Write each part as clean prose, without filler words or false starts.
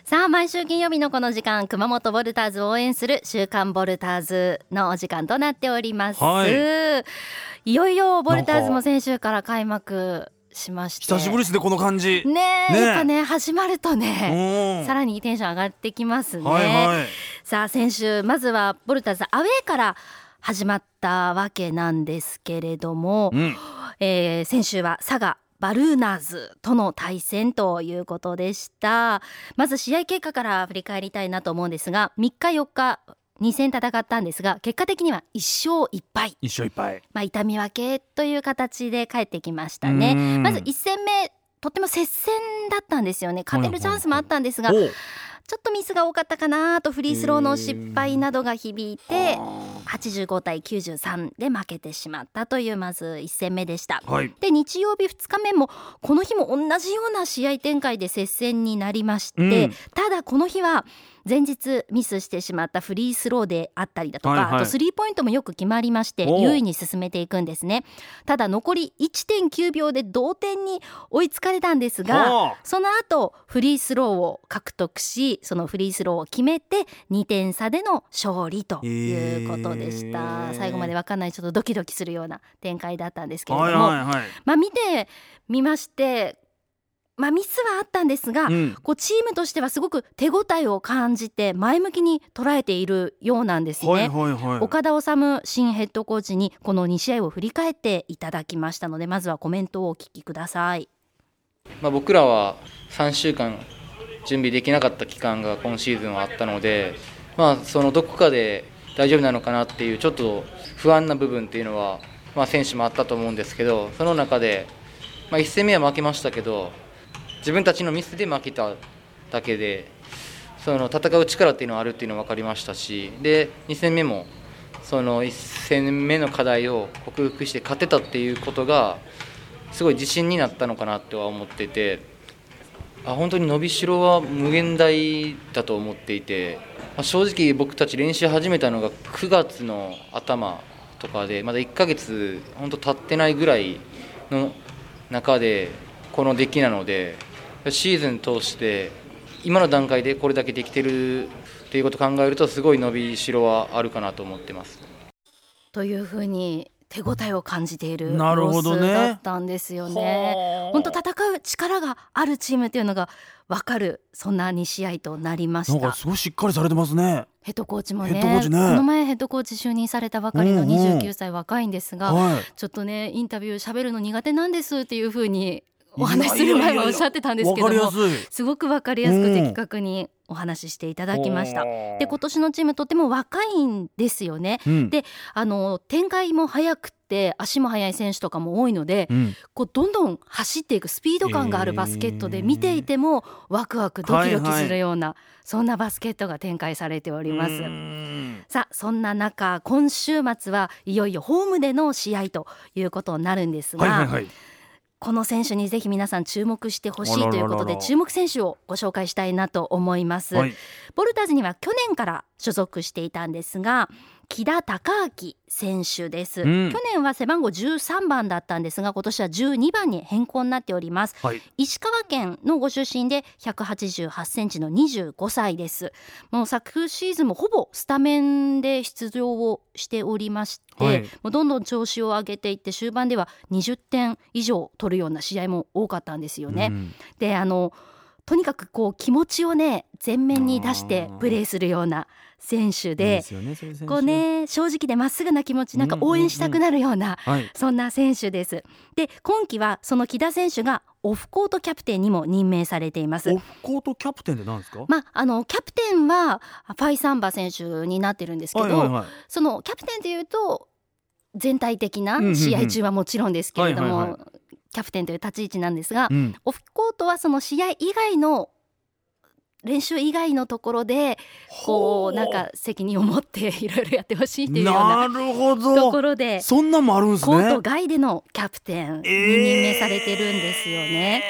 さあ毎週金曜日のこの時間、熊本ボルターズを応援する週刊ボルターズのお時間となっております、いよいよボルターズも先週から開幕しまして、 久しぶりですねこの感じやっぱね始まるとねさらにテンション上がってきますね、さあ先週まずはボルターズアウェーから始まったわけなんですけれども、先週は佐賀バルーナーズとの対戦ということでした。まず試合結果から振り返りたいなと思うんですが、3日4日2戦戦ったんですが、結果的には1勝1敗、痛み分けという形で帰ってきましたね。まず1戦目とっても接戦だったんですよね。勝てるチャンスもあったんですが、ちょっとミスが多かったかなと、フリースローの失敗などが響いて85対93で負けてしまったというまず1戦目でした、で日曜日2日目もこの日も同じような試合展開で接戦になりまして、ただこの日は前日ミスしてしまったフリースローであったりだとか、あとスリーポイントもよく決まりまして優位に進めていくんですね。ただ残り 1.9 秒で同点に追いつかれたんですが、その後フリースローを獲得し、そのフリースローを決めて2点差での勝利ということでした、最後まで分かんないちょっとドキドキするような展開だったんですけれども、見てみましてミスはあったんですが、こうチームとしてはすごく手応えを感じて前向きに捉えているようなんですね、岡田修新ヘッドコーチにこの2試合を振り返っていただきましたので、まずはコメントをお聞きください。 僕らは3週間準備できなかった期間が今シーズンはあったので、そのどこかで大丈夫なのかなっていうちょっと不安な部分っていうのは、選手もあったと思うんですけど、その中で、1戦目は負けましたけど自分たちのミスで負けただけで、その戦う力っていうのはあるっていうのは分かりましたし、で2戦目もその1戦目の課題を克服して勝てたっていうことがすごい自信になったのかなとは思ってて、本当に伸びしろは無限大だと思っていて、正直僕たち練習始めたのが9月の頭とかで、まだ1ヶ月本当経ってないぐらいの中でこの出来なので、シーズン通して今の段階でこれだけできてるっていうことを考えると、すごい伸びしろはあるかなと思ってます。 というふうに手応えを感じている様子だったんですよね。本当戦う力があるチームっていうのが分かる、そんな2試合となりました。 なんかすごいしっかりされてますね。 ヘッドコーチも ねこの前ヘッドコーチ就任されたばかりの29歳若いんですが、ちょっとねインタビュー喋るの苦手なんですっていうふうにお話しする前はおっしゃってたんですけども、すごく分かりやすく的確にお話ししていただきました。で今年のチームとても若いんですよね、で展開も速くて足も速い選手とかも多いので、こうどんどん走っていくスピード感があるバスケットで、見ていてもワクワクドキドキするような、そんなバスケットが展開されております。さあそんな中今週末はいよいよホームでの試合ということになるんですが、この選手にぜひ皆さん注目してほしいということで、注目選手をご紹介したいなと思います。ボルターズには去年から所属していたんですが、木田孝明選手です、去年は背番号13番だったんですが、今年は12番に変更になっております、石川県のご出身で188センチの25歳です。もう昨シーズンもほぼスタメンで出場をしておりまして、もうどんどん調子を上げていって、終盤では20点以上取るような試合も多かったんですよね、でとにかくこう気持ちをね前面に出してプレーするような選手で、こうね正直でまっすぐな気持ち、なんか応援したくなるような、そんな選手です。で今季はその木田選手がオフコートキャプテンにも任命されています。 オフコートキャプテンって何ですか？ キャプテンはファイサンバ選手になってるんですけど、そのキャプテンというと全体的な試合中はもちろんですけれども、キャプテンという立ち位置なんですが、オフコートはその試合以外の練習以外のところでこうなんか責任を持っていろいろやってほしいというようなところで、 そんなもあるんですね。 コート外でのキャプテンに任命されてるんですよね。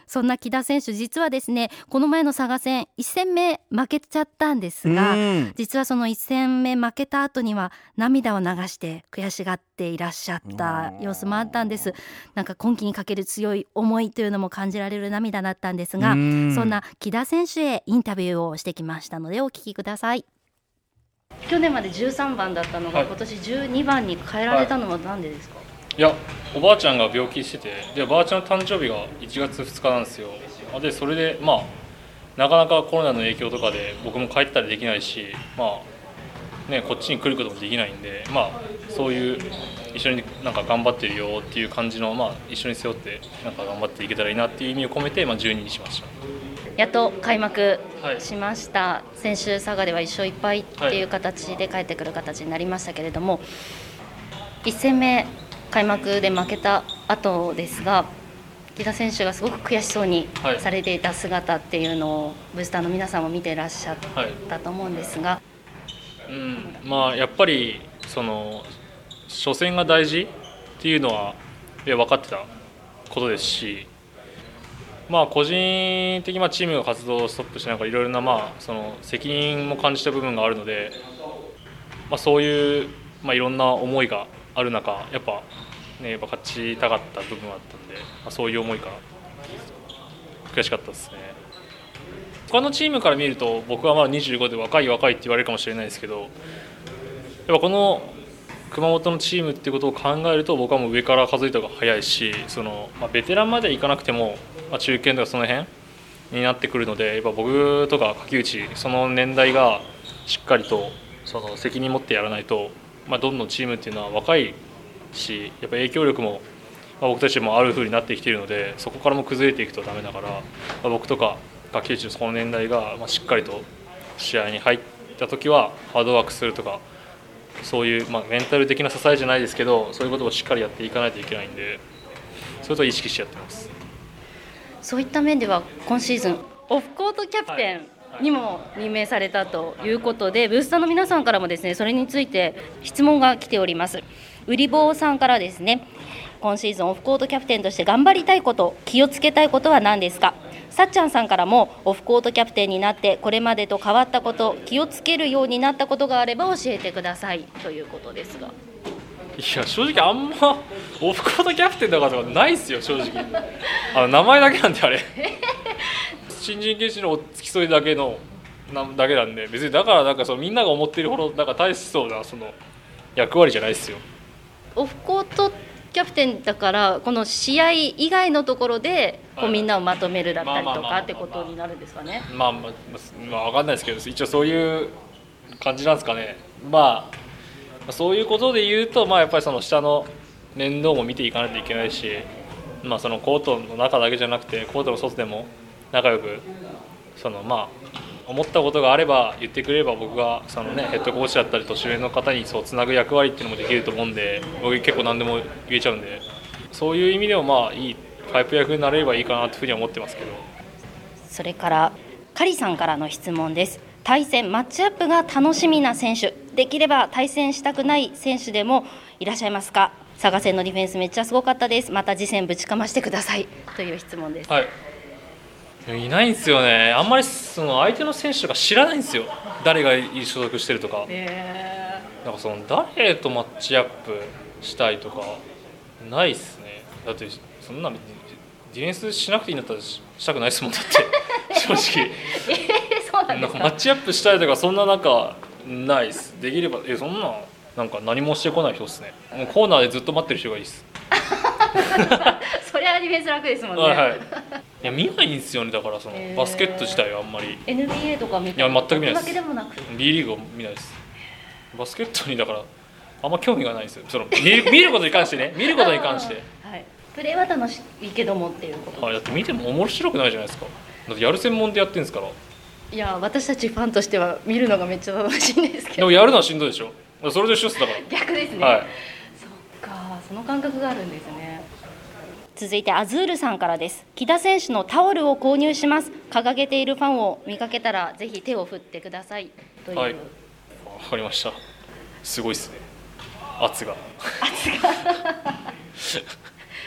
そんな木田選手、実はですね、この前の佐賀戦1戦目負けちゃったんですが、実はその1戦目負けた後には涙を流して悔しがっていらっしゃった様子もあったんです。なんか今季にかける強い思いというのも感じられる涙だったんですが、そんな木田選手へインタビューをしてきましたのでお聞きください。去年まで13番だったのが、今年12番に変えられたのは何でですか？ いや、おばあちゃんが病気してて、でおばあちゃんの誕生日が1月2日なんですよ。でそれでなかなかコロナの影響とかで僕も帰ったりできないし、こっちに来ることもできないんで、そういう一緒になんか頑張ってるよっていう感じの、一緒に背負ってなんか頑張っていけたらいいなっていう意味を込めて、12にしました。 やっと開幕しました、先週佐賀では1勝1敗っていう形で帰ってくる形になりましたけれども、1戦目開幕で負けた後ですが、木田選手がすごく悔しそうにされていた姿っていうのをブースターの皆さんも見てらっしゃったと思うんですが、 やっぱりその初戦が大事っていうのは分かってたことですし、個人的にチームが活動をストップしながらいろいろなその責任も感じた部分があるので、そういういろんな思いがある中、やっぱ勝ちたかった部分があったんで、そういう思いから悔しかったですね。他のチームから見ると僕はまだ25で若いって言われるかもしれないですけど、やっぱこの熊本のチームっていうことを考えると僕はもう上から数えた方が早いし、ベテランまではいかなくても、中堅とかその辺になってくるので、やっぱ僕とか垣内その年代がしっかりとその責任持ってやらないと、どんどんチームっていうのは若いし、やっぱ影響力も僕たちもある風になってきているので、そこからも崩れていくとダメだから、僕とか垣内のその年代がしっかりと試合に入った時はハードワークするとか、そういうメンタル的な支えじゃないですけど、そういうことをしっかりやっていかないといけないんで、それと意識してやってます。 そういった面では今シーズンオフコートキャプテンにも任命されたということで、ブースターの皆さんからもですね、それについて質問が来ております。うりぼうさんからですね、今シーズンオフコートキャプテンとして頑張りたいこと、気をつけたいことは何ですか？さっちゃんさんからもオフコートキャプテンになってこれまでと変わったこと、気をつけるようになったことがあれば教えてくださいということですが。 いや、正直あんまオフコートキャプテンだからとかないっすよ、正直。名前だけなんであれ新人研修の付き添いだけなんで、別にだからなんかみんなが思ってるほどなんか大しそうなその役割じゃないっすよ。 オフコートキャプテンだから、この試合以外のところでこうみんなをまとめるだったりとかってことになるんですかね。 分かんないですけど、一応そういう感じなんですかね。そういうことで言うと、やっぱりその下の面倒も見ていかないといけないし、そのコートの中だけじゃなくてコートの外でも仲良く思ったことがあれば言ってくれれば、僕がその、ヘッドコーチだったり年上の方にそうつなぐ役割っていうのもできると思うんで、僕結構何でも言えちゃうんで、そういう意味でもいいパイプ役になれればいいかなというふうには思ってますけど。 それからカリさんからの質問です。対戦マッチアップが楽しみな選手、できれば対戦したくない選手でもいらっしゃいますか？佐賀戦のディフェンスめっちゃすごかったです、また次戦ぶちかましてくださいという質問です。 いないんですよね。あんまりその相手の選手とか知らないんですよ、誰が所属してるとか。なんかその誰とマッチアップしたいとかないっすね。だってそんなディフェンスしなくていいんだったらしたくないですもん、だって正直そうなんですか？ マッチアップしたいとかそんななんかないっす。できればそんななんか何もしてこない人っすね。もうコーナーでずっと待ってる人がいいっすそれはディフェンス楽ですもんね。 いや見ないんですよね。だからそのバスケット自体はあんまり NBA とか見て、 いや全く見ないです。 だけでもなく B リーグを見ないです。バスケットにだからあんま興味がないんですよ。その見ることに関してね見ることに関して、 プレーは楽しいけどもっていうこと。 だって見ても面白くないじゃないですか。だってやる専門でやってるんですから。 いや、私たちファンとしては見るのがめっちゃ楽しいんですけど。 でもやるのはしんどいでしょ。それと一緒っすだから。 逆ですね。そっか、その感覚があるんですね。続いてアズールさんからです。木田選手のタオルを購入します。掲げているファンを見かけたらぜひ手を振ってくださいという。 わかりました。すごいっすね、圧が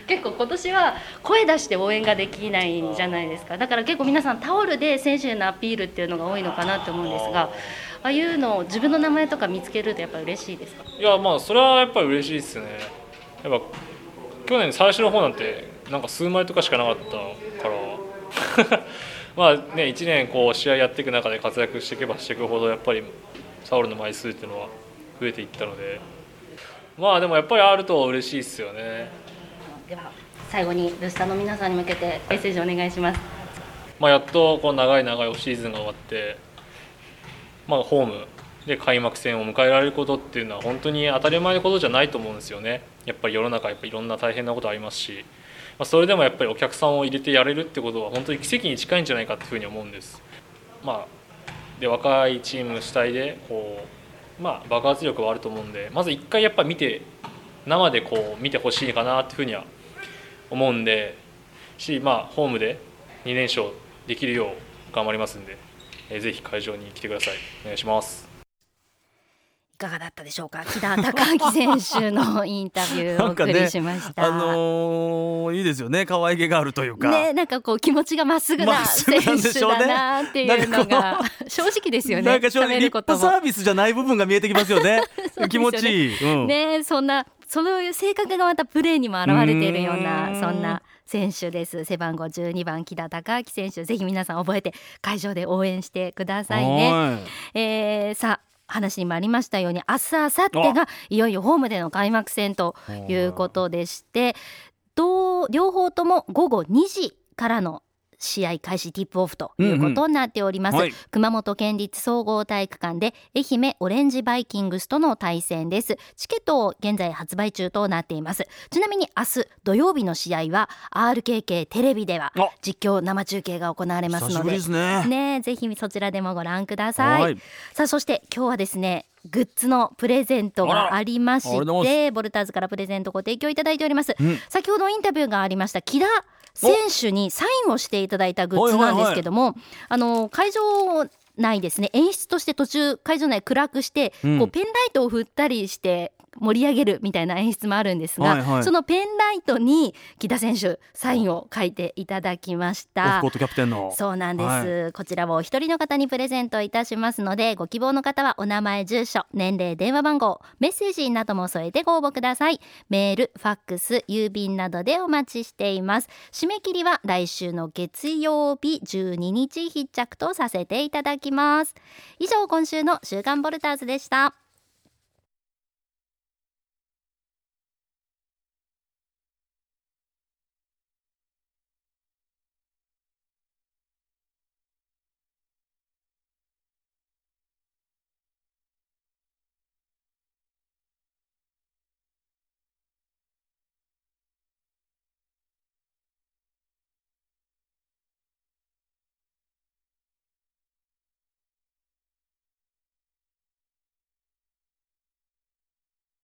結構今年は声出して応援ができないんじゃないですか。だから結構皆さんタオルで選手へのアピールっていうのが多いのかなと思うんですが、ああいうのを自分の名前とか見つけるとやっぱり嬉しいですか？ いやまあそれはやっぱり嬉しいですね。やっぱ去年最初の方なんてなんか数枚とかしかなかったからまあね1年こう試合やっていく中で活躍していけばしていくほどやっぱりタオルの枚数っていうのは増えていったので、まあでもやっぱりあると嬉しいですよね。 では最後にルスターの皆さんに向けてメッセージお願いします。 まあやっとこう長いオフシーズンが終わって、まあ、ホームで開幕戦を迎えられることっていうのは本当に当たり前のことじゃないと思うんですよね。やっぱり世の中やっぱいろんな大変なことありますし、まあ、それでもやっぱりお客さんを入れてやれるってことは本当に奇跡に近いんじゃないかっていうふうに思うんです。まあ、で若いチーム主体でこう、まあ、爆発力はあると思うんで、まず一回やっぱ生でこう見てほしいかなっていうふうには思うんでまあ、ホームで2連勝できるよう頑張りますんで、ぜひ会場に来てください。お願いします。 いかがだったでしょうか。木田孝明選手のインタビューをお送りしました。 いいですよね。可愛げがあるというか、 ね、なんかこう気持ちがまっすぐな選手だなっていうのが正直ですよね。 なんか正直リップサービスじゃない部分が見えてきますよね。気持ちいい、 ね、そういう性格がまたプレーにも現れているようなそんな選手です。背番号12番木田孝明選手、ぜひ皆さん覚えて会場で応援してくださいね。さあ話にもありましたように明日明後日がいよいよホームでの開幕戦ということでして、両方とも午後2時からの試合開始ティップオフということになっております、熊本県立総合体育館で愛媛オレンジバイキングスとの対戦です。チケットを現在発売中となっています。ちなみに明日土曜日の試合は RKK テレビでは実況生中継が行われますので、 久しぶりですね。 ぜひそちらでもご覧ください。さあそして今日はですね、グッズのプレゼントがありましてボルターズからプレゼントご提供いただいております、先ほどインタビューがありました木田選手にサインをしていただいたグッズなんですけども、会場内ですね、演出として途中会場内暗くして、こうペンライトを振ったりして盛り上げるみたいな演出もあるんですが、そのペンライトに木田選手サインを書いていただきました。 オフコートキャプテンの。 そうなんです、こちらをお一人の方にプレゼントいたしますので、ご希望の方はお名前、住所、年齢、電話番号、メッセージなども添えてご応募ください。メール、ファックス、郵便などでお待ちしています。締め切りは来週の月曜日12日必着とさせていただきます。以上、今週の週刊ボルターズでした。